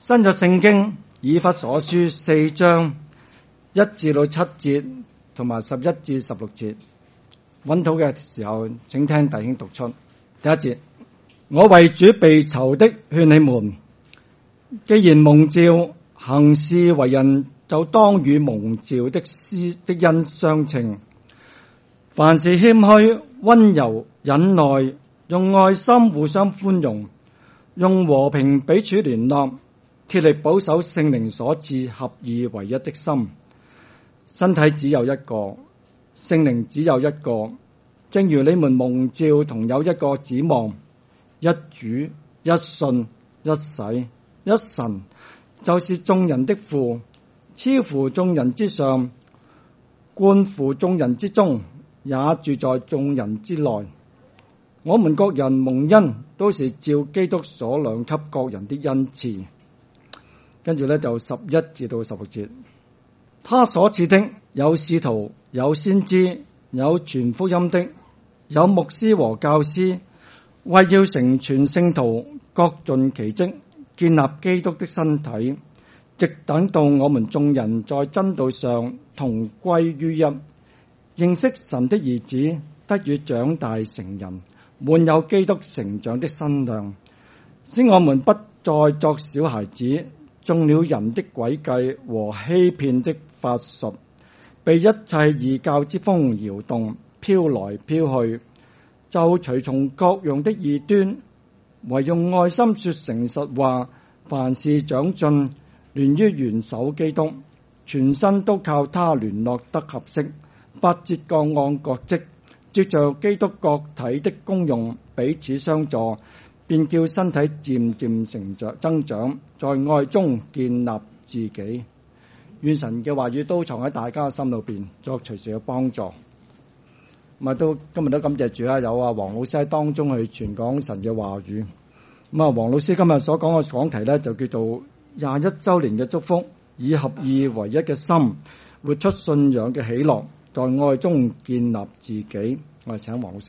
新約聖經以弗所書4章1至7節同埋11至16節，揾到嘅時候請聽弟兄讀出。第一節，我為主被囚的勸你們，既然蒙召行事為人，就當與蒙召的恩相稱。凡事謙虛、溫柔、忍耐，用愛心互相寬容，用和平彼此聯絡，竭力保守聖靈所賜合而為一的心。身體只有一個，聖靈只有一個，正如你們蒙召同有一個指望，一主、一信、一洗、一神，就是眾人的父，超乎眾人之上，貫乎眾人之中，也住在眾人之內。我們各人蒙恩，都是照基督所量給各人的恩賜。跟住就11至到16節，他所賜的有使徒，有先知，有傳福音的，有牧師和教師，為要成全聖徒，各盡其職，建立基督的身體，直等到我們眾人在真道上同歸於一，認識神的兒子，得以長大成人，滿有基督成長的身量，使我們不再作小孩子，中了人的詭計和欺騙的法術，被一切異教之風搖動，飄來飄去，就隨從各樣的異端，唯用愛心說誠實話，凡事長進，連於元首基督，全身都靠他聯絡得合適，百節各按各職，照着基督各體的功用彼此相助，便叫身體漸漸成長增長，在愛中建立自己。願神嘅話語都藏喺大家嘅心裏邊，作隨時嘅幫助。今日都感謝主啦，有黃老師喺當中去傳講神嘅話語。黃老師今日所講嘅講題咧，就叫做21週年嘅祝福，以合二為一嘅心，活出信仰嘅喜樂，在愛中建立自己。我哋請黃老師。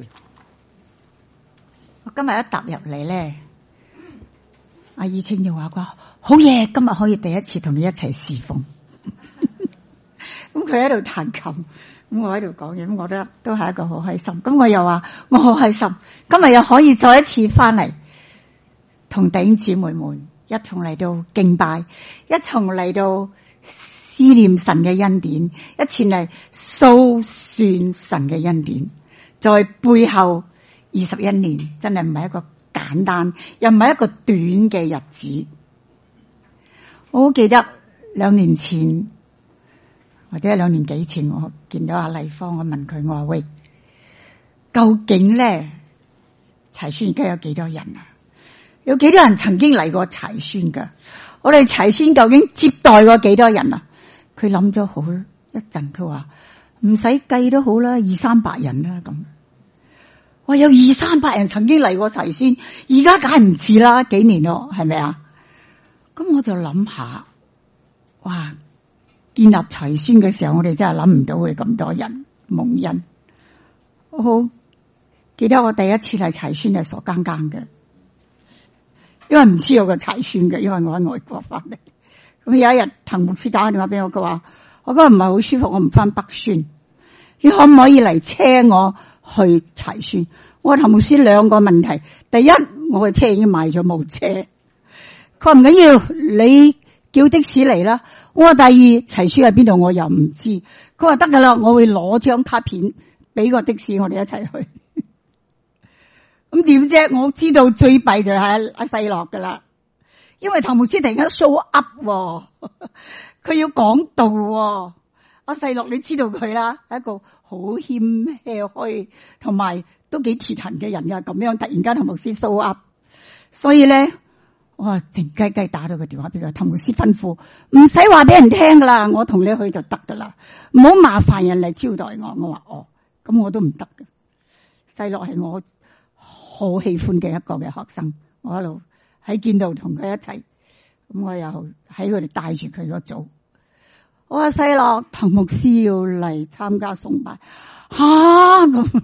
我今日一踏入嚟咧，阿以清就話過好嘢，今日可以第一次同你一齊侍奉。咁佢喺度彈琴，咁我喺度講嘢，咁我覺得都係一個好開心。咁我又話我好開心，今日又可以再一次翻嚟同弟兄姊妹們一同嚟到敬拜，一同嚟到思念神嘅恩典，一次嚟數算神嘅恩典，在背後21年真係唔係一個簡單，又唔係一個短嘅日子。我好記得2年前或者2年幾前，我見到阿麗芳，我問佢，我話喂，究竟咧柴村而家有幾多人啊？有幾多人曾經嚟過柴村噶？我哋柴村究竟接待過幾多人啊？佢諗咗好一陣，佢話唔使計都好啦，200-300人啦咁。我有200-300人曾經嚟過柴村，而家梗係唔似啦，幾年咯，係咪啊？咁我就諗下，哇！建立柴村嘅時候，我哋真係諗唔到會咁多人蒙恩。我好記得我第一次嚟柴村係傻更更嘅，因為唔知有個柴村嘅，因為我喺外國翻嚟。咁有一日，滕牧師打電話俾我，佢話我嗰日唔係好舒服，我唔翻北村，你可唔可以嚟車我去柴村？我話滕牧師兩個問題，第一，我嘅車已經賣咗冇車，佢話唔緊要，你叫的士嚟啦。我話第二，柴村喺邊度我又唔知，佢話得噶啦，我會攞張卡片俾個的士，我哋一齊去。咁點啫？我知道最弊就係阿細樂噶啦，因為滕牧師突然間 show up，佢要講道。阿細樂你知道佢啦，係一個好謙虛同埋都幾貼痕嘅人噶，咁樣突然間滕牧師 show up， 所以咧。我靜雞雞打到個電話俾佢，滕牧師吩咐唔使話俾人聽噶啦，我同你去就得噶啦，唔好麻煩人嚟招待我。我話哦，咁我都唔得嘅。細樂係我好喜歡嘅一個嘅學生，我喺度喺見到同佢一齊，咁我又喺佢哋帶住佢個組。我話細樂，滕牧師要嚟參加崇拜，咁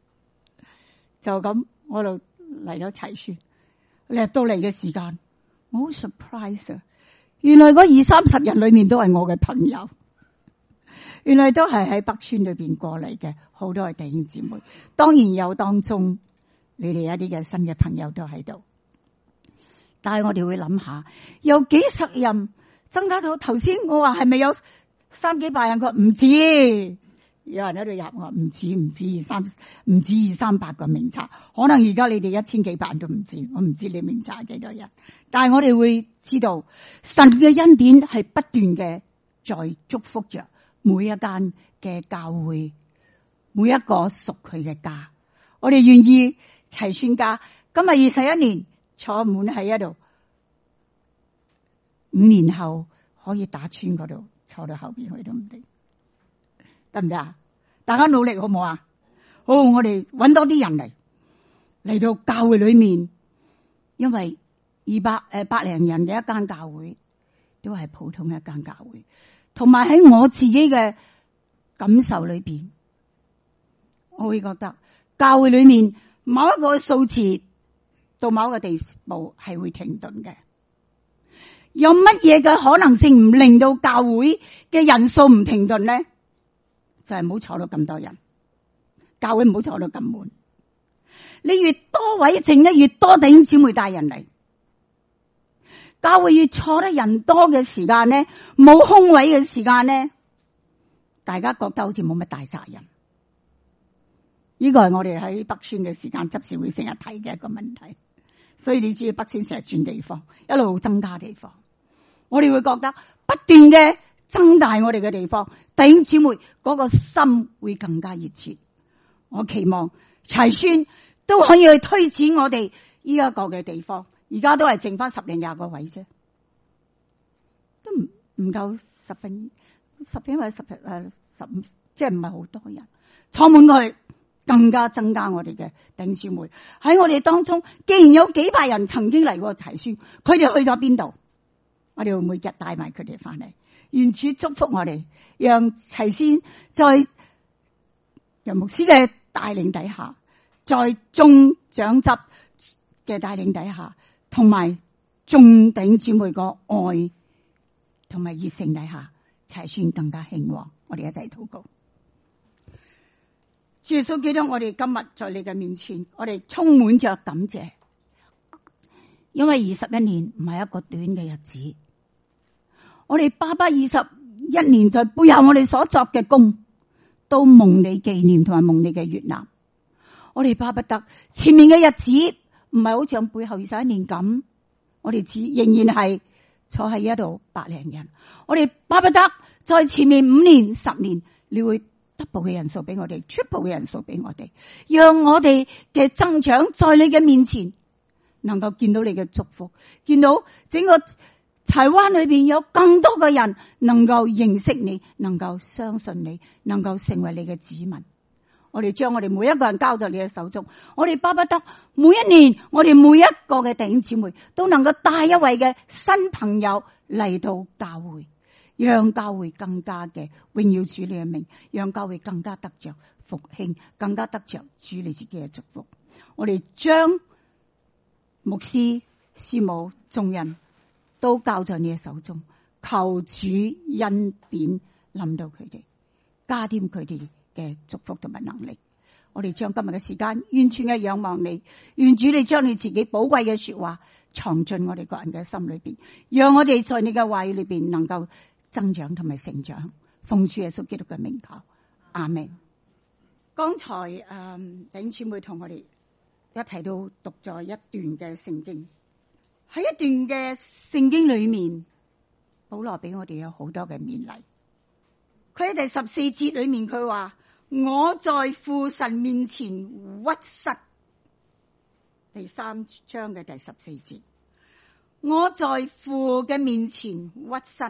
就咁我就嚟咗柴村。入到嚟嘅時間， 我好 surprise 啊！原來嗰20-30人裏面都係我嘅朋友，原來都係喺北村裏邊過嚟嘅，好多係弟兄姊妹。當然有當中你哋一啲嘅新嘅朋友都喺度，但係我哋會諗下，由幾十人增加到頭先我話係咪有300-400人？佢話唔止。有人喺度入我，唔止200-300個名冊，可能而家你哋1000幾百人都唔知，我唔知你名冊幾多人，但係我哋會知道神嘅恩典係不斷嘅在祝福着每一間嘅教會，每一個屬佢嘅家。我哋願意齊宣家，今日21年坐滿喺度，5年後可以打穿嗰度坐到後邊去都唔定。得唔得啊？大家努力好唔好啊？好，我哋揾多啲人嚟到教會裏面，因為百零人嘅一間教會都係普通一間教會，同埋喺我自己嘅感受裏邊，我會覺得教會裏面某一個數字到某一個地步係會停頓嘅。有乜嘢嘅可能性唔令到教會嘅人數唔停頓呢？就係唔好坐到咁多人，教會唔好坐到咁滿。你越多位剩得越多弟兄姊妹帶人嚟，教會越坐得人多嘅時間呢，冇空位嘅時間呢，大家覺得好似冇乜大責任。呢個係我哋喺北村嘅時間執事會成日睇嘅一個問題。所以你知北村成日轉地方，一路增加地方，我哋會覺得不斷嘅增大我哋嘅地方，弟兄姊妹嗰個心會更加熱切。我期望齊宣都可以去推展我哋呢一個嘅地方。而家都係剩翻10零20個位啫，都唔夠10分或者15，即係唔係好多人坐滿佢，更加增加我哋嘅弟兄姊妹喺我哋當中。既然有幾百人曾經嚟過齊宣，佢哋去咗邊度？我哋會每日帶埋佢哋翻嚟。願主祝福我哋，讓齊宣在楊牧師嘅帶領底下，在眾長執嘅帶領底下，同埋眾弟兄姊妹個愛同埋熱誠底下，齊宣更加興旺。我哋一齊禱告。主耶穌基督，我哋今日在你嘅面前，我哋充滿着感謝，因為21年唔係一個短嘅日子。我哋巴不21年在背後我哋所作嘅功，都蒙你紀念同埋蒙你嘅悅納。我哋巴不得前面嘅日子唔係好似背後21年咁，我哋仍然係坐喺一度百零人。我哋巴不得在前面5年10年，你會double嘅人數俾我哋，triple嘅人數俾我哋，讓我哋嘅增長在你嘅面前能夠見到你嘅祝福，見到整個台灣裏邊有更多嘅人能夠認識你，能夠相信你，能夠成為你嘅子民。我哋將我哋每一個人交在你嘅手中，我哋巴不得每一年我哋每一個嘅弟兄姊妹都能夠帶一位嘅新朋友嚟到教會，讓教會更加嘅榮耀主你嘅名，讓教會更加得着復興，更加得着主你自己嘅祝福。我哋將牧師師母眾人都交在你嘅手中，求主恩典臨到佢哋，加添佢哋嘅祝福同埋能力。我哋將今日嘅時間完全嘅仰望你，願主你將你自己寶貴嘅說話藏進我哋個人嘅心裏邊，讓我哋在你嘅話語裏邊能夠增長同埋成長。奉主耶穌基督嘅名求，阿們。剛才弟兄姊妹同我哋一齊到讀咗一段嘅聖經，喺一段嘅聖經裏面，保羅俾我哋有好多嘅勉勵。佢喺第14節裏面佢話，我在父神面前屈膝。第3章嘅第14節，我在父嘅面前屈膝，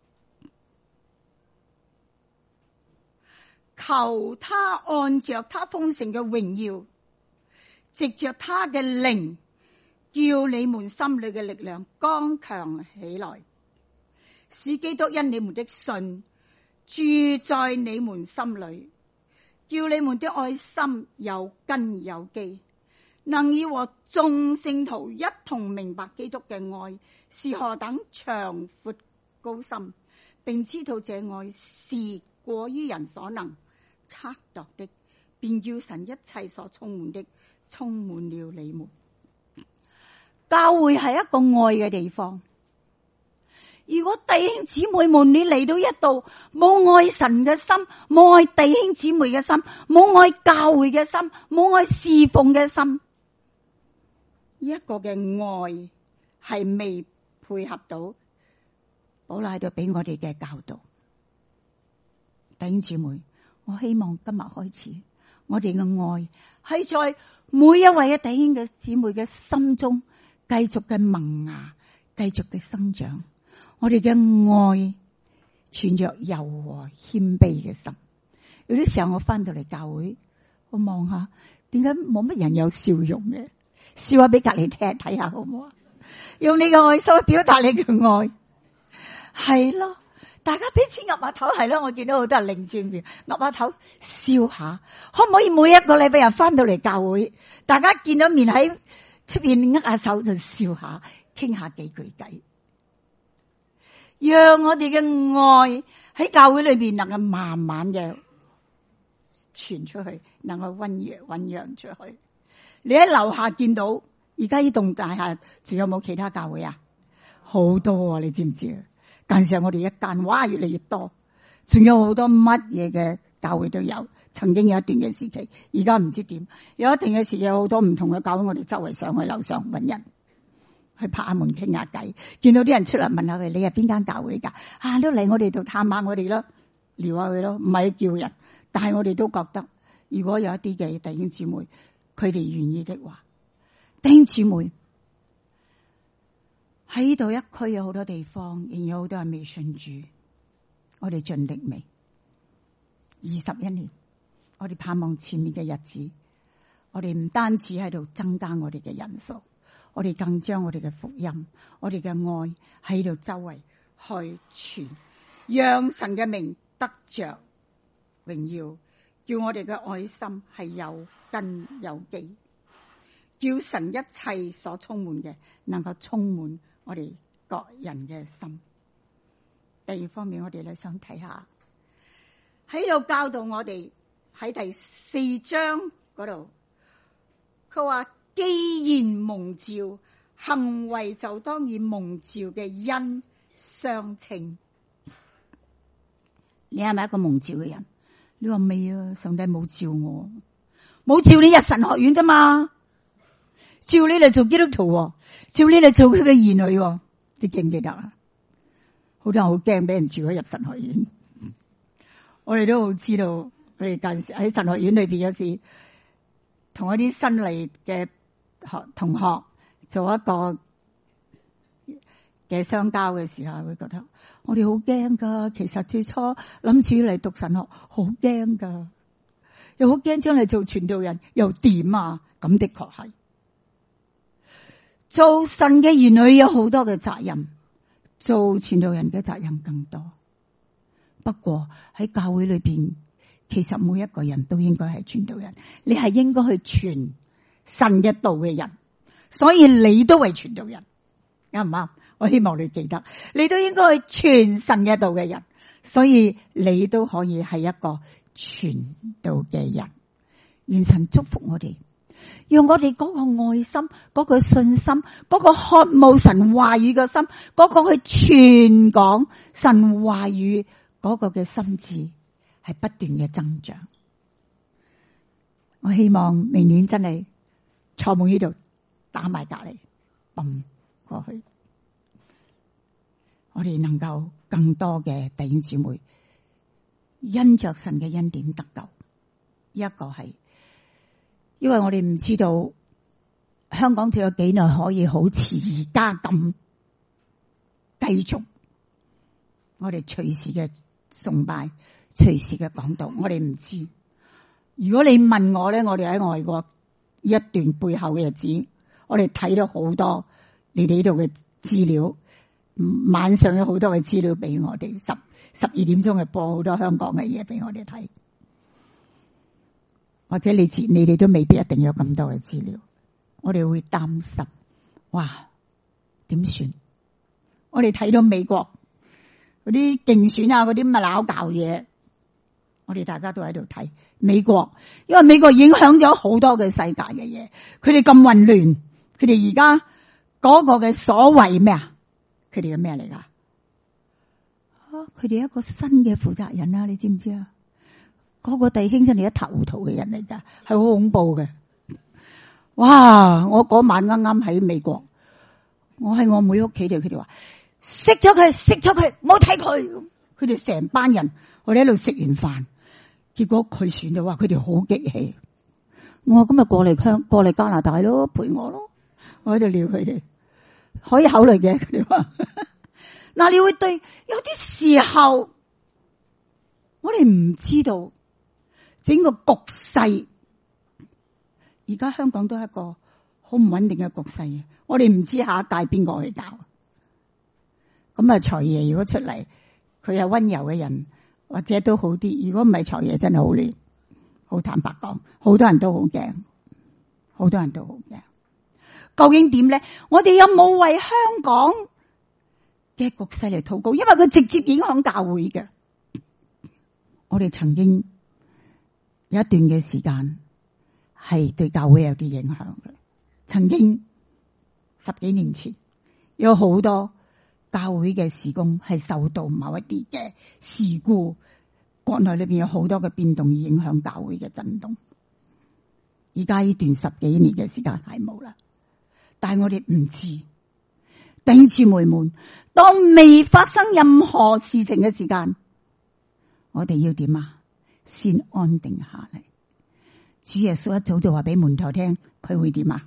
求他按着他豐盛嘅榮耀，藉着他嘅靈，叫你們心裏嘅力量剛強起來，使基督因你們的信住在你們心裏，叫你們的愛心有根有基， 能以和眾聖徒一同明白基督嘅愛是何等長闊高深，並知道這愛是過於人所能測度的，便叫神一切所充滿的充滿了你們。教會係一個愛嘅地方。如果弟兄姊妹們你嚟到一度冇愛神嘅心，冇愛弟兄姊妹嘅心，冇愛教會嘅心，冇愛侍奉嘅心，一個嘅愛係未配合到保羅喺度俾我哋嘅教導。弟兄姊妹，我希望今日開始，我哋嘅愛係在每一位嘅弟兄嘅姊妹嘅心中繼續嘅萌芽，繼續嘅生長。我哋嘅愛存着柔和謙卑嘅心。有啲時候我翻到嚟教會，我望下點解冇乜人有笑容嘅？笑下俾隔籬睇下好唔好啊？用你嘅愛心去表達你嘅愛，係咯。大家彼此岌下頭，係咯。我見到好多人擰轉面岌下頭笑下，可唔可以每一個禮拜日翻到嚟教會，大家見到面喺出邊握下手就笑下，傾下幾句偈，讓我哋嘅愛喺教會裏邊能夠慢慢嘅傳出去，能夠醞釀出去。你喺樓下見到而家呢棟大廈仲有冇其他教會啊？好多啊，你知唔知啊？近時我哋一間，哇，越嚟越多，仲有好多乜嘢嘅教會都有。曾經有一段嘅時期，而家唔知點。有一段嘅時期，有好多唔同嘅教會，我哋周圍上去樓上揾人去拍下門傾下偈，見到啲人出嚟問下佢：你係邊間教會㗎？都嚟我哋度探下我哋咯，聊下佢咯，唔係叫人。但係我哋都覺得，如果有一啲嘅弟兄姊妹，佢哋願意的話，弟兄姊妹喺呢度一區有好多地方，仍有好多人未信主。我哋盡力未？21年，我哋盼望前面嘅日子，我哋唔單止喺度增加我哋嘅人數，我哋更將我哋嘅福音，我哋嘅愛喺度周圍去傳，讓神嘅名得着榮耀，叫我哋嘅愛心係有根有基，叫神一切所充滿嘅能夠充滿我哋各人嘅心。第二方面，我哋咧想睇下喺度教導我哋喺第4章嗰度，佢話既然蒙召，行為就當以蒙召嘅恩相稱。你係咪一個蒙召嘅人？你話未啊？上帝冇召我，冇召你入神學院啫嘛，召你嚟做基督徒，召你嚟做佢嘅兒女。你記唔記得啊？好多人好驚俾人召佢入神學院。我哋都好知道，我哋近時喺神學院裏邊，有時同一啲新嚟嘅同學做一個嘅相交嘅時候，會覺得我哋好驚噶。其實最初諗住嚟讀神學，好驚噶，又好驚將嚟做傳道人，又點啊？咁的確係做神嘅兒女有好多嘅責任，做傳道人嘅責任更多。不過喺教會裏邊，其實每一個人都應該係傳道人，你係應該去傳神嘅道嘅人，所以你都係傳道人，啱唔啱？我希望你記得，你都應該去傳神嘅道嘅人，所以你都可以係一個傳道嘅人。願神祝福我哋，讓我哋嗰個愛心、嗰個信心、嗰個渴慕神話語嘅心、嗰個去傳講神話語嗰個嘅心智係不斷嘅增長。我希望明年真係坐滿呢度打埋隔籬蹦過去，我哋能夠更多嘅弟兄姊妹因着神嘅恩典得救。一個係因為我哋唔知道香港仲有幾耐可以好似而家咁繼續我哋隨時嘅崇拜，隨時嘅講道，我哋唔知。如果你問我咧，我哋喺外國一段背後嘅日子，我哋睇到好多你哋呢度嘅資料，晚上有好多嘅資料俾我哋，12點鐘係播好多香港嘅嘢俾我哋睇，或者你哋都未必一定有咁多嘅資料。 我哋會擔心，哇，點算？我哋睇到美國嗰啲競選啊，嗰啲乜鬧教嘢，我哋大家都喺度睇美國，因為美國影響咗好多嘅世界嘅嘢，佢哋咁混亂，佢哋而家嗰個嘅所謂咩啊？佢哋嘅咩嚟㗎？佢哋一個新嘅負責人啊，你知唔知啊？嗰個弟兄真係一塌糊塗嘅人嚟㗎，係好恐怖嘅。哇！我嗰晚啱啱喺美國，我喺我妹屋企度，佢哋話熄咗佢，唔好睇佢。佢哋成班人，我哋喺度食完飯，結果佢選咗，話佢哋好激氣。我話今日過嚟加拿大咯，陪我咯。我喺度撩佢哋，可以考慮嘅。佢哋話嗱，你會對有啲時候，我哋唔知道整個局勢。而家香港都係一個好唔穩定嘅局勢嘅，我哋唔知下一屆邊個去搞。咁啊，財爺如果出嚟，佢係溫柔嘅人，或者都好啲。如果唔係財爺，真係好亂。好坦白講，好多人都好驚，好多人都好驚。究竟點咧？我哋有冇為香港嘅局勢嚟禱告？因為佢直接影響教會嘅。我哋曾經有一段嘅時間係對教會有啲影響嘅。曾經10幾年前有好多教會嘅事工係受到某一啲嘅事故，國內裏邊有好多嘅變動而影響教會嘅震動。而家呢段10幾年嘅時間係冇啦，但係我哋唔知。弟兄姊妹們，當未發生任何事情嘅時間，我哋要點啊？先安定下嚟。主耶穌一早就話俾門徒聽，佢會點啊？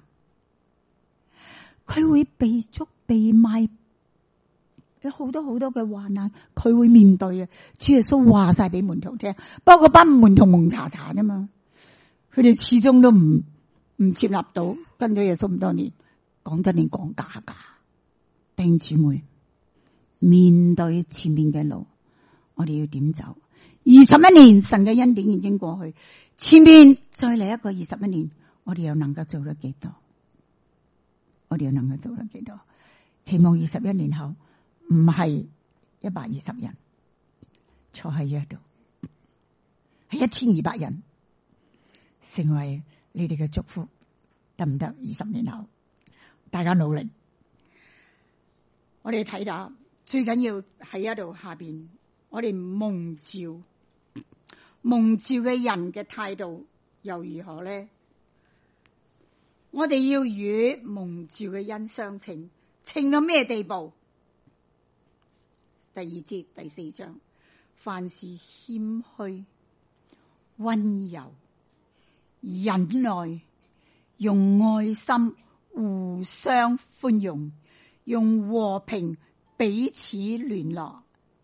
佢會被捉被賣，有好多好多嘅患難，佢會面對啊！主耶穌話晒俾門徒聽，不過班門徒蒙查查啫嘛，佢哋始終都唔接納到，跟咗耶穌咁多年，講真定講假噶？弟兄姊妹，面對前面嘅路，我哋要點走？21年神嘅恩典已經過去，前面再嚟一個21年，我哋又能夠做得幾多？我哋又能夠做得幾多？期望21年後唔係120人坐喺呢度，係1200人成為你哋嘅祝福，得唔得？20年後大家努力。我哋睇到最緊要喺一度下邊，我哋蒙召嘅人嘅態度又如何呢？我哋要與蒙召嘅恩相稱，稱到咩地步？第2節第4章，凡事謙虛、溫柔、忍耐，用愛心互相寬容，用和平彼此聯絡，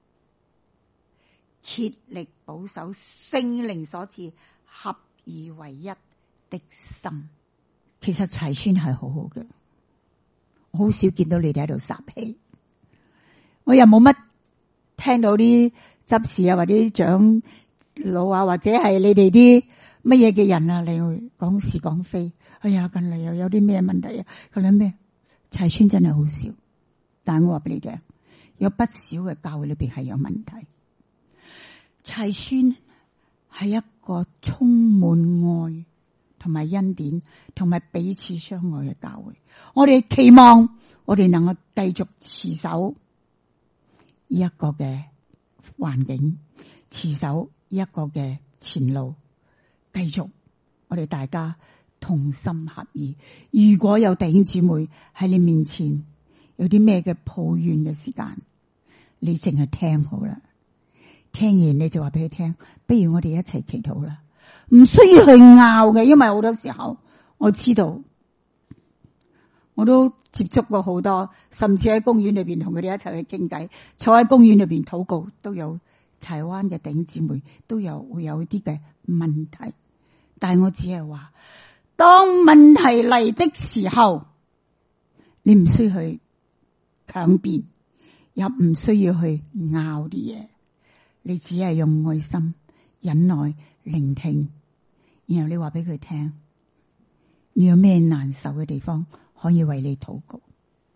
竭力保守聖靈所賜合而為一的心。其實齊宣係好好嘅，我好少見到你哋喺度撒氣，我又冇乜聽到啲執事啊或者啲長老啊或者係你哋啲乜嘢嘅人啊嚟講是講非。哎呀，近嚟又有啲咩問題啊？佢諗咩？齊宣真係好少，但係我話俾你聽，有不少嘅教會裏邊係有問題。齊宣係一個充滿愛同埋恩典同埋彼此相愛嘅教會，我哋期望我哋能夠繼續持守呢一個嘅環境，持守呢一個嘅前路，繼續我哋大家同心合意。如果有弟兄姊妹喺你面前有啲咩嘅抱怨嘅時間，你淨係聽好啦，聽完你就話俾佢聽，不如我哋一齊祈禱啦。唔需要去拗嘅，因為好多時候我知道，我都接觸過好多，甚至喺公園裏邊同佢哋一齊去傾偈，坐喺公園裏邊禱告，都有柴灣嘅弟兄姊妹都會有啲嘅問題。但係我只係話，當問題嚟的時候，你唔需要去強辯，又唔需要去拗啲嘢，你只係用愛心忍耐聆聽，然後你話俾佢聽， 你有咩難受嘅地方，可以為你禱告。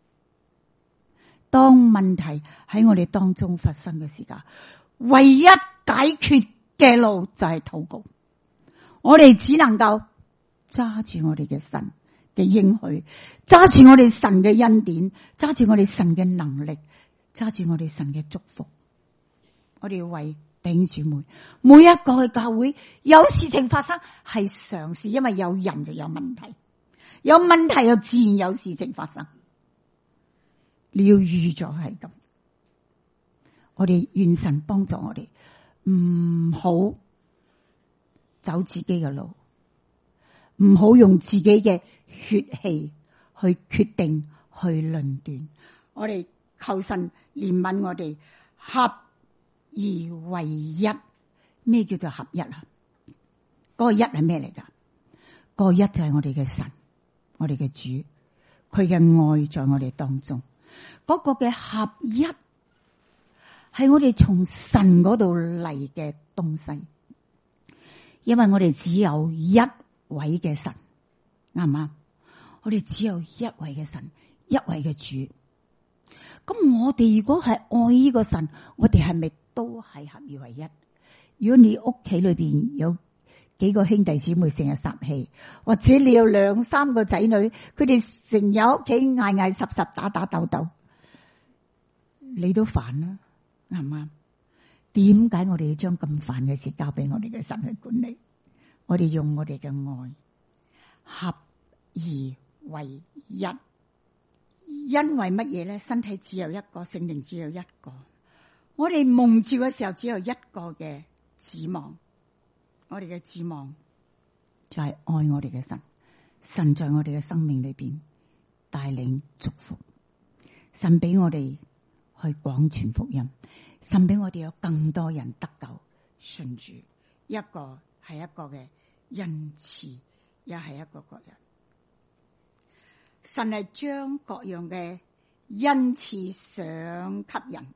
當問題喺我哋當中發生嘅時間，唯一解決嘅路就係禱告。我哋只能夠揸住我哋嘅神嘅應許，揸住我哋神嘅恩典，揸住我哋神嘅能力，揸住我哋神嘅祝福。我哋要為弟兄姊妹，每一個嘅教會有事情發生係常事，因為有人就有問題，有問題就自然有事情發生。你要預咗係咁，我哋願神幫助我哋，唔好走自己嘅路，唔好用自己嘅血氣去決定去論斷。我哋求神憐憫我哋，合而為一。咩叫做合一啊？嗰個一係咩嚟噶？嗰個一就係我哋嘅神，我哋嘅主，佢嘅愛在我哋當中。嗰個嘅合一係我哋從神嗰度嚟嘅東西，因為我哋只有一位嘅神，啱唔啱？我哋只有一位嘅神，一位嘅主。咁我哋如果係愛呢個神，我哋係咪都係合而為一？如果你屋企裏邊有幾個兄弟姊妹成日撒氣，或者你有2、3個仔女，佢哋成日屋企嗌嗌霎霎打打鬥鬥，你都煩啦，啱唔啱？點解我哋要將咁煩嘅事交俾我哋嘅神去管理？我哋用我哋嘅愛合而為一，因為乜嘢咧？身體只有一個，聖靈只有一個，我哋蒙召嘅時候只有一個嘅指望，我哋嘅指望就係愛我哋嘅神，神在我哋嘅生命裏邊帶領祝福，神俾我哋去廣傳福音，神俾我哋有更多人得救信主，一個係一個嘅恩賜，也係一個各人。神係將各樣嘅恩賜賞給人。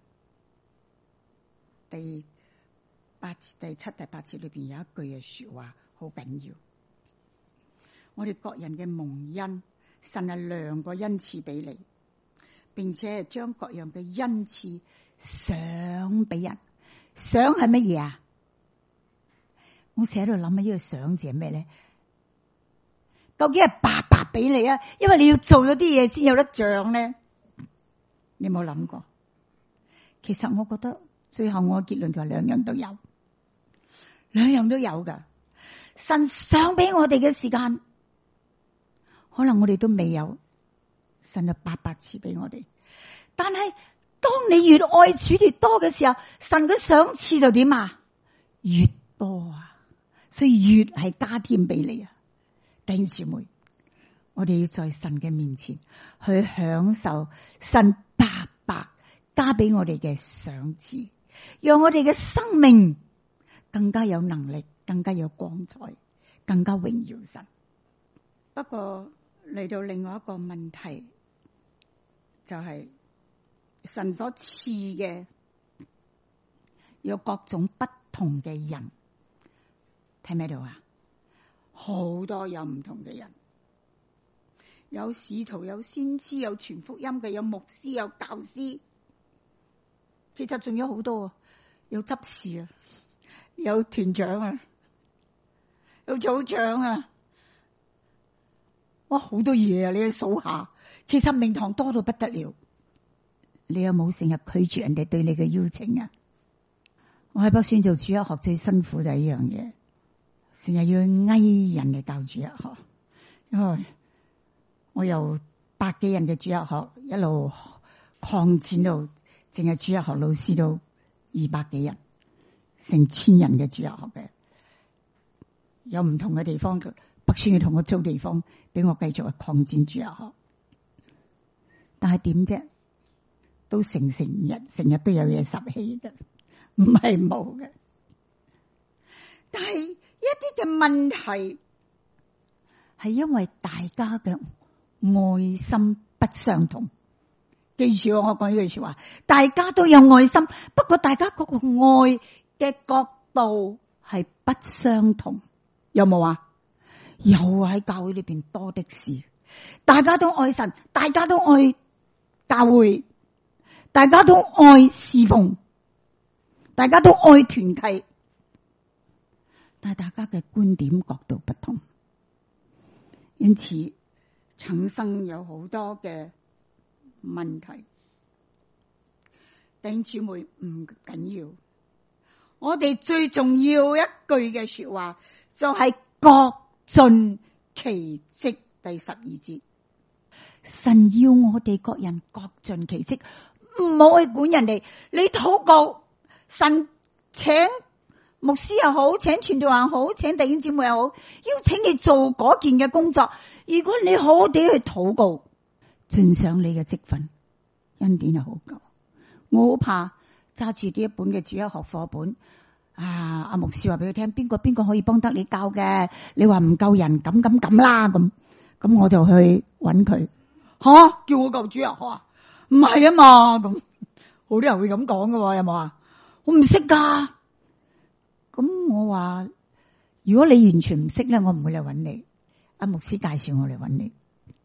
第7、第8節裏邊有一句嘅說話好緊要，我哋各人嘅蒙恩，神係2個恩賜俾你，並且係將各樣嘅恩賜賞俾人。賞係乜嘢啊？我成日喺度諗呢個賞字係咩咧？究竟係白白俾你啊？因為你要做咗啲嘢先有得獎咧。你有冇諗過？其實我覺得最後我嘅結論就係2樣都有，2樣都有噶。神賞俾我哋嘅時間，可能我哋都未有，神就白白賜俾我哋。但係當你越愛主越多嘅時候，神嘅賞賜就點啊？越多啊！所以越係加添俾你啊！弟兄姊妹，我哋要在神嘅面前去享受神白白加俾我哋嘅賞賜，讓我哋嘅生命更加有能力，更加有光彩，更加榮耀神。不過嚟到另外一個問題，就係神所賜嘅有各種不同嘅人，睇唔睇到啊？好多有唔同嘅人，有使徒，有先知，有傳福音嘅，有牧師，有教師，其實仲有好多，有執事啊，有團長啊，有組長啊，哇，好多嘢啊！你去數下，其實名堂多到不得了。你有冇成日拒絕人哋對你嘅邀請啊？我喺北宣做主日學最辛苦就係呢樣嘢。成日要呓人嚟教主日學，因為我由100幾人嘅主日學一路擴展到淨係主日學老師都200幾人，成1000人嘅主日學嘅，有唔同嘅地方，北宣要同我租地方俾我繼續去擴展主日學。但係點啫？都成日都有嘢實起嘅，唔係冇嘅。但係一啲嘅問題係因為大家嘅愛心不相同。記住我講呢句說話，大家都有愛心，不過大家嗰個愛嘅角度係不相同。有冇啊？ 又喺教會裏邊多的是，大家都愛神，大家都愛教會，大家都愛侍奉，大家都愛團契，但係大家嘅觀點角度不同，因此產生有好多嘅問題。弟兄姊妹，唔緊要，我哋最重要一句嘅說話就係各盡其職。第12節，神要我哋各人各盡其職，唔好去管人哋。你禱告，神請牧師又好，請傳道又好，請弟兄姊妹又好，邀請你做嗰件嘅工作。如果你好好地去禱告，盡上你嘅職分，恩典係好夠。我好怕揸住呢一本嘅主日學課本，阿牧師話俾佢聽，邊個可以幫得你教嘅？你話唔夠人，咁啦，咁我就去揾佢。叫我教主日學啊？唔係啊嘛，咁好多人會咁講噶，有冇啊？我唔識噶。咁我話，如果你完全唔識咧，我唔會嚟揾你。阿牧師介紹我嚟揾你。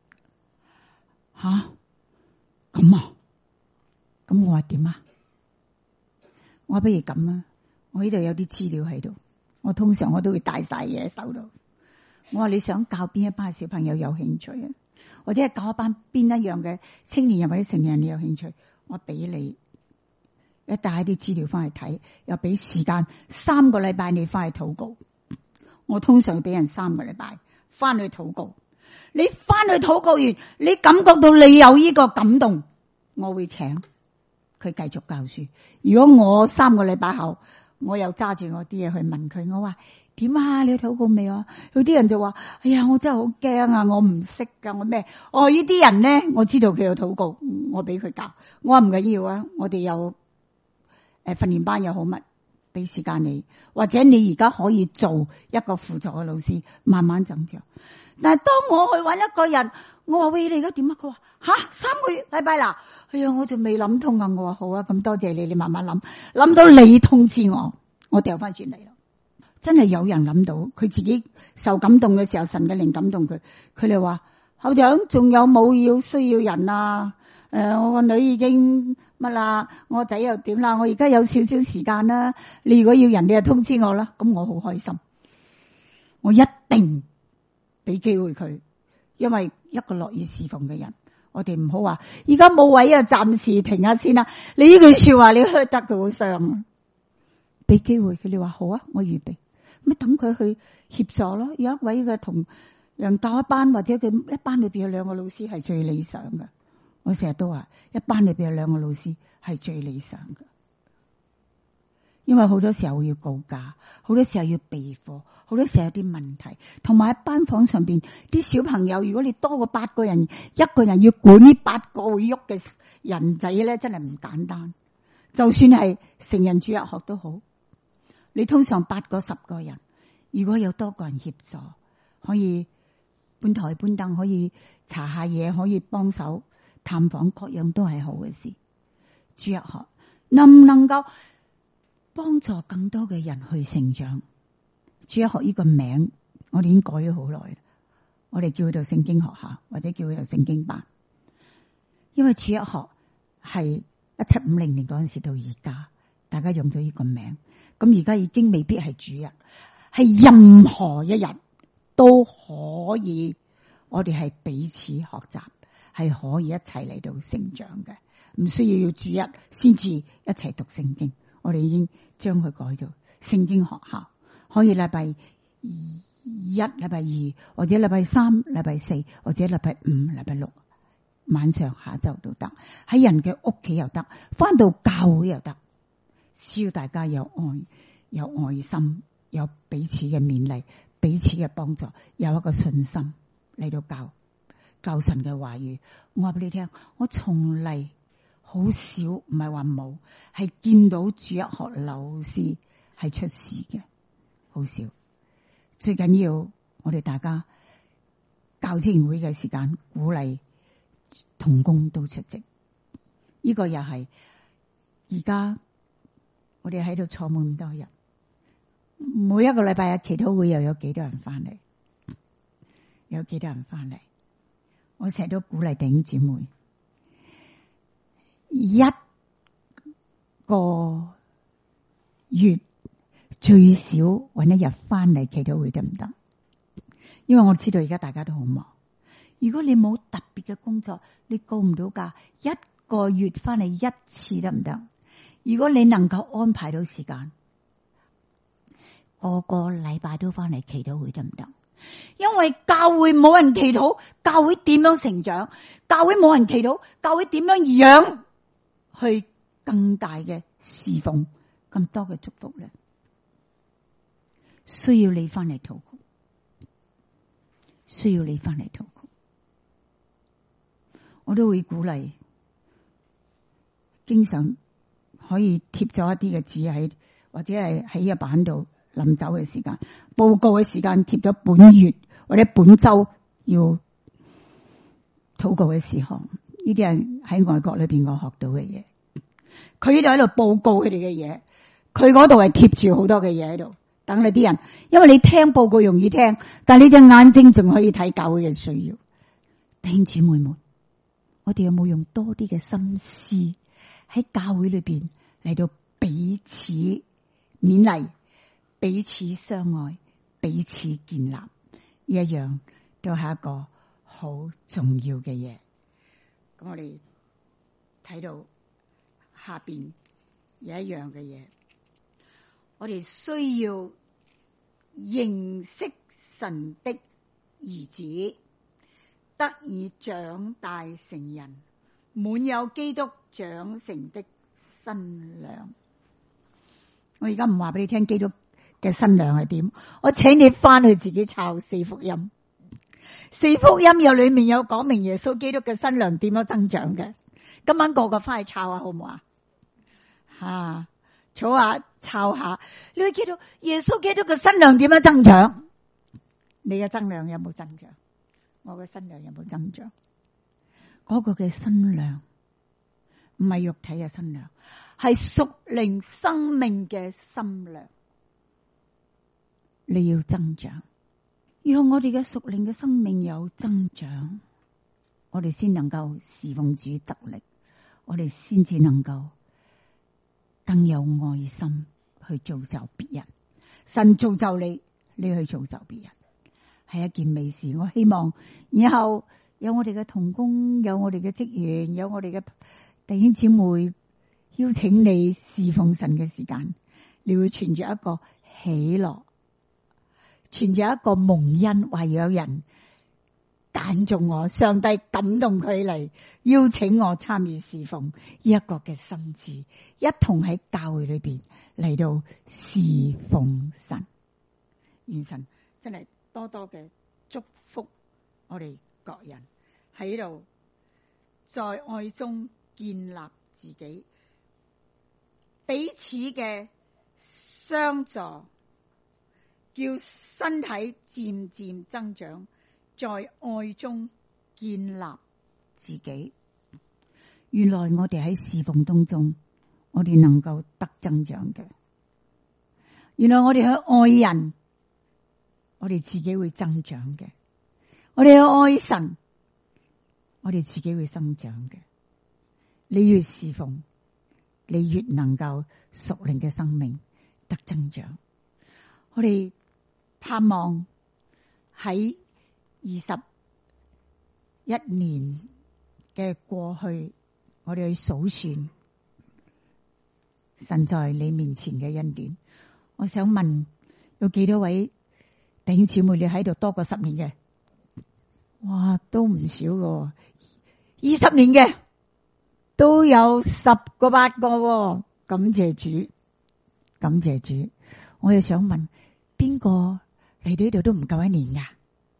咁啊？咁我話點啊？我話不如咁啊，我呢度有啲資料喺度，我通常我都會帶晒嘢喺手度。我話你想教邊一班小朋友有興趣啊？或者係教一班邊一樣嘅青年人或者成年人你有興趣？我俾你一帶啲資料翻去睇，又俾時間3個禮拜你翻去禱告。我通常俾人3個禮拜翻去禱告。你翻去禱告完，你感覺到你有呢個感動，我會請佢繼續教書。如果我3個禮拜後，我又揸住我啲嘢去問佢，我話點啊？你禱告未啊？有啲人就話：哎呀，我真係好驚啊！我唔識噶，我咩？呢啲人咧，我知道佢有禱告，我俾佢教。我話唔緊要啊，我哋有訓練班又好乜，俾時間你，或者你而家可以做一個輔助嘅老師，慢慢增長。但係當我去揾一個人，我話喂，你而家點啊？佢話3個禮拜啦。哎呀，我就未諗通啊。我話好啊，咁多謝你，你慢慢諗到你通知我掉翻轉嚟啦。真係有人諗到，佢自己受感動嘅時候，神嘅靈感動佢。佢哋話校長仲有冇要需要人啊？我個女已經乜啦，我仔又點啦？我而家有少少時間啦。你如果要人，你就通知我啦。咁我好開心，我一定俾機會佢，因為一個樂意侍奉嘅人，我哋唔好話而家冇位啊，暫時停下先啦。你呢句說話你 hurt 得佢好傷啊！俾機會佢，你話好啊，我預備。咪等佢去協助咯。有一位嘅同人教一班，或者佢一班裏邊有2個老師係最理想嘅。我成日都話，一班裏邊有2個老師係最理想嘅，因為好多時候要告假，好多時候要備課，好多時候有啲問題，同埋喺班房上邊啲小朋友，如果你多過8個人，一個人要管呢8個會喐嘅人仔咧，真係唔簡單。就算係成人主日學都好。你通常8個10個人，如果有多個人協助，可以搬台搬凳，可以查下嘢，可以幫手探訪，各樣都係好嘅事。主日學能唔能夠幫助更多嘅人去成長？主日學呢個名我哋已經改咗好耐，我哋叫佢做聖經學校，或者叫佢做聖經班。因為主日學係1750年嗰陣時到而家，大家用咗呢個名。咁而家已經未必係主日，係任何一日都可以，我哋係彼此學習，係可以一齊嚟到成長嘅，唔需要主日先至一齊讀聖經。我哋已經將佢改做聖經學校，可以禮拜1、禮拜2，或者禮拜3、禮拜4，或者禮拜5、禮拜6晚上下晝都得，喺人嘅屋企又得，翻到教會又得。需要大家有愛、有愛心、有彼此嘅勉勵、彼此嘅幫助，有一個信心嚟到教神嘅話語。我話俾你聽，我從嚟好少，唔係話冇，係見到主日學老師係出事嘅，好少。最緊要我哋大家教青年會嘅時間，鼓勵同工都出席。呢個又係而家。我哋喺度坐滿咁多日，每一個禮拜日祈禱會又有幾多人翻嚟？ 有幾多人翻嚟？我成日都鼓勵弟兄姊妹，一個月最少搵一日翻嚟祈禱會得唔得？因為我知道而家大家都好忙。如果你冇特別嘅工作，你告唔到假，一個月翻嚟一次得唔得？如果你能夠安排到時間，個個禮拜都翻嚟祈禱會得唔得？因為教會冇人祈禱，教會點樣成長？教會冇人祈禱，教會點樣養去更大嘅侍奉，咁多嘅祝福咧？需要你翻嚟禱告，需要你翻嚟禱告。我都會鼓勵，經常可以貼咗一啲嘅字喺，或者係喺個板度，臨走嘅時間，報告嘅時間貼咗本月或者本周要禱告嘅事項。呢啲係喺外國裏邊我學到嘅嘢，佢呢度喺度報告佢哋嘅嘢，佢嗰度係貼住好多嘅嘢喺度，等你啲人，因為你聽報告容易聽，但係你隻眼睛仲可以睇教會嘅需要。弟兄姊妹們，我哋有冇用多啲嘅心思喺教會裏邊嚟到彼此勉勵、彼此相愛、彼此建立？呢一樣都係一個好重要嘅嘢。咁我哋睇到下邊有一樣嘅嘢，我哋需要認識神的兒子，得以長大成人，滿有基督長成的身量。我而家唔話俾你聽基督嘅身量係點，我請你翻去自己抄四福音。四福音有裏面有講明耶穌基督嘅身量點樣增長嘅。今晚個個翻去抄下好唔好啊？坐下抄下，你會見到耶穌基督嘅身量點樣增長？你嘅身量有冇增長？我嘅身量有冇增長？嗰個嘅身量唔係肉體嘅身量，係屬靈生命嘅心量。你要增長，讓我哋嘅屬靈嘅生命有增長，我哋先能夠侍奉主得力，我哋先至能夠更有愛心去造就別人。神造就你，你去造就別人，係一件美事。我希望以後有我哋嘅同工，有我哋嘅職員，有我哋嘅弟兄姊妹邀請你侍奉神嘅時間，你會存住一個喜樂，存住一個蒙恩，話有人揀中我，上帝感動佢嚟邀請我參與侍奉，呢一個嘅心志，一同喺教會裏邊嚟到侍奉神。願神真係多多嘅祝福我哋各人喺度，在愛中建立自己，彼此嘅相助，叫身體漸漸增長，在愛中建立自己。原來我哋喺侍奉當中，我哋能夠得增長嘅。原來我哋去愛人，我哋自己會增長嘅。我哋去愛神，我哋自己會增長嘅。你越侍奉，你越能夠屬靈嘅生命得增長。我哋盼望喺21年嘅過去，我哋去數算神在你面前嘅恩典。我想問，有幾多位弟兄姊妹你喺度多過10年嘅？哇，都唔少噶。20年嘅都有10個8個。感謝主，感謝主。我又想問，邊個嚟到呢度都唔夠1年噶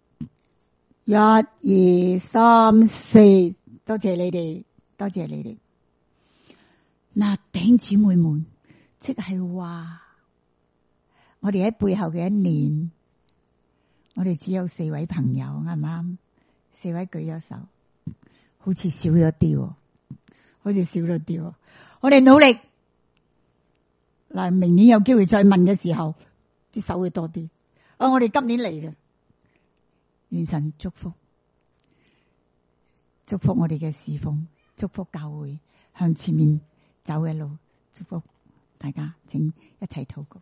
？1、2、3、4，多謝你哋，多謝你哋。嗱，弟兄姊妹們，即係話我哋喺背後嘅1年，我哋只有4位朋友，啱唔啱？4位舉咗手，好似少咗啲，好似少咗啲。我哋努力，嗱，明年有機會再問嘅時候，啲手會多啲。我哋今年嚟嘅， 願神祝福我哋嘅侍奉，祝福教會向前面走嘅路，祝福大家，請一齊禱告。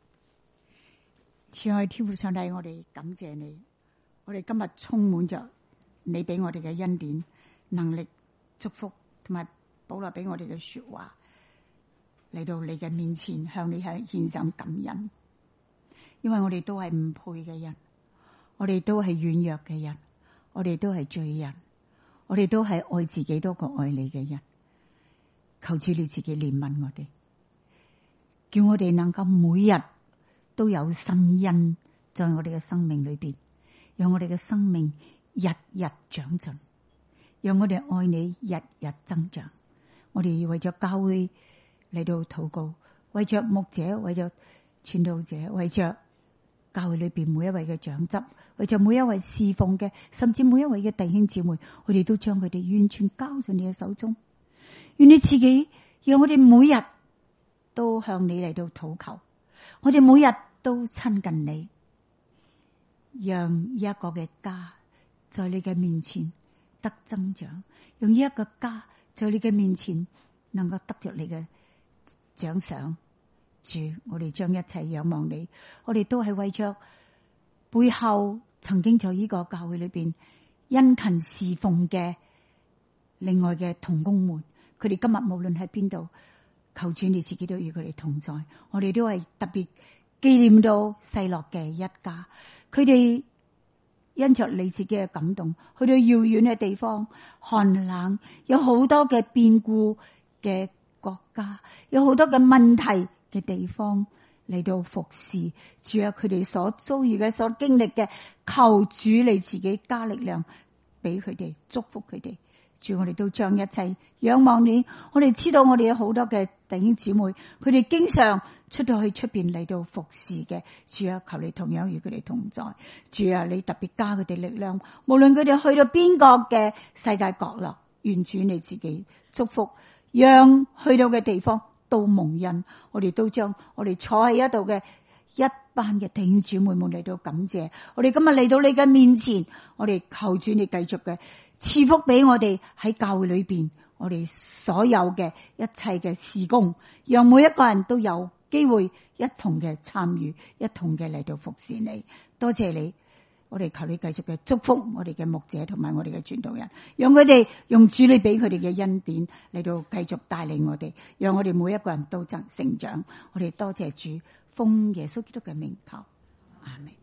慈愛天父上帝，我哋感謝你，我哋今日充滿着你俾我哋嘅恩典、能力、祝福，同埋保留俾我哋嘅說話，嚟到你嘅面前向你獻上感恩。因為我哋都係唔配嘅人，我哋都係軟弱嘅人，我哋都係罪人，我哋都係愛自己多過愛你嘅人。求主你自己憐憫我哋，叫我哋能夠每日都有新恩在我哋嘅生命裏邊，讓我哋嘅生命日日長進，讓我哋愛你日日增長。我哋為咗教會嚟到禱告，為着牧者，為着傳道者，為着教會裏邊每一位嘅長執，為着每一位侍奉嘅，甚至每一位嘅弟兄姊妹，我哋都將佢哋完全交在你嘅手中。願你自己讓我哋每日都向你嚟到禱求，我哋每日都親近你，讓一個嘅家在你嘅面前得增長，讓一個家在你嘅面前能夠得着你嘅獎賞。主，我哋將一切仰望你，我哋都係為着背後曾經在呢個教會裏邊殷勤侍奉嘅另外嘅同工們，佢哋今日無論喺邊度，求主你自己都與佢哋同在。我哋都係特別紀念到細樂嘅一家，佢哋因着你自己嘅感動，去到遙遠嘅地方，寒冷，有好多嘅變故嘅國家，有好多嘅問題嘅地方嚟到服侍。主啊，佢哋所遭遇嘅、所經歷嘅，求主你自己加力量俾佢哋，祝福佢哋。主，我哋都將一切仰望你。我哋知道我哋有好多嘅弟兄姊妹，佢哋經常出到去出邊嚟到服侍嘅。主啊，求你同樣與佢哋同在。主啊，你特別加佢哋力量，無論佢哋去到邊個嘅世界角落，願主你自己祝福，讓去到嘅地方都蒙恩。我哋都將我哋坐喺一度嘅一班嘅弟兄姊妹們嚟到感謝。我哋今日嚟到你嘅面前，我哋求主你繼續嘅賜福俾我哋喺教會裏邊，我哋所有嘅一切嘅事工，讓每一個人都有機會一同嘅參與，一同嘅嚟到服侍你。多謝你，我哋求你繼續嘅祝福我哋嘅牧者同埋我哋嘅傳道人，讓佢哋用主你俾佢哋嘅恩典嚟到繼續帶領我哋，讓我哋每一個人都成長。我哋多謝主，奉耶穌基督嘅名求，阿們。